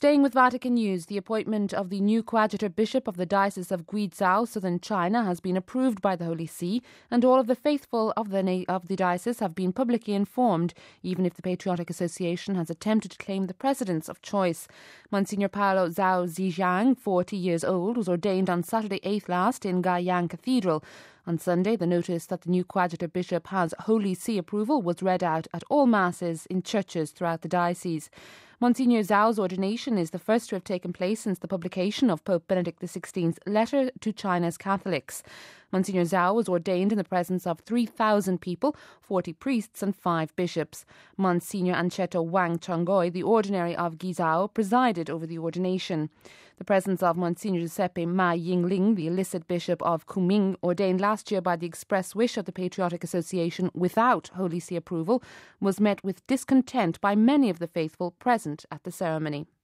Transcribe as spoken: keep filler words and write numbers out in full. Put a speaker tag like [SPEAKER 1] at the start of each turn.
[SPEAKER 1] Staying with Vatican News, the appointment of the new coadjutor bishop of the Diocese of Guizhou, southern China, has been approved by the Holy See, and all of the faithful of the na- of the diocese have been publicly informed, even if the Patriotic Association has attempted to claim the precedence of choice. Monsignor Paolo Zhao Zijiang, forty years old, was ordained on Saturday eighth last in Guiyang Cathedral. On Sunday, the notice that the new coadjutor bishop has Holy See approval was read out at all masses in churches throughout the diocese. Monsignor Zhao's ordination is the first to have taken place since the publication of Pope Benedict the sixteenth's letter to China's Catholics. Monsignor Zhao was ordained in the presence of three thousand people, forty priests and five bishops. Monsignor Ancetto Wang Chongoi, the ordinary of Guizhou, presided over the ordination. The presence of Monsignor Giuseppe Ma Yingling, the illicit bishop of Kunming, ordained last year by the express wish of the Patriotic Association without Holy See approval, was met with discontent by many of the faithful present at the ceremony.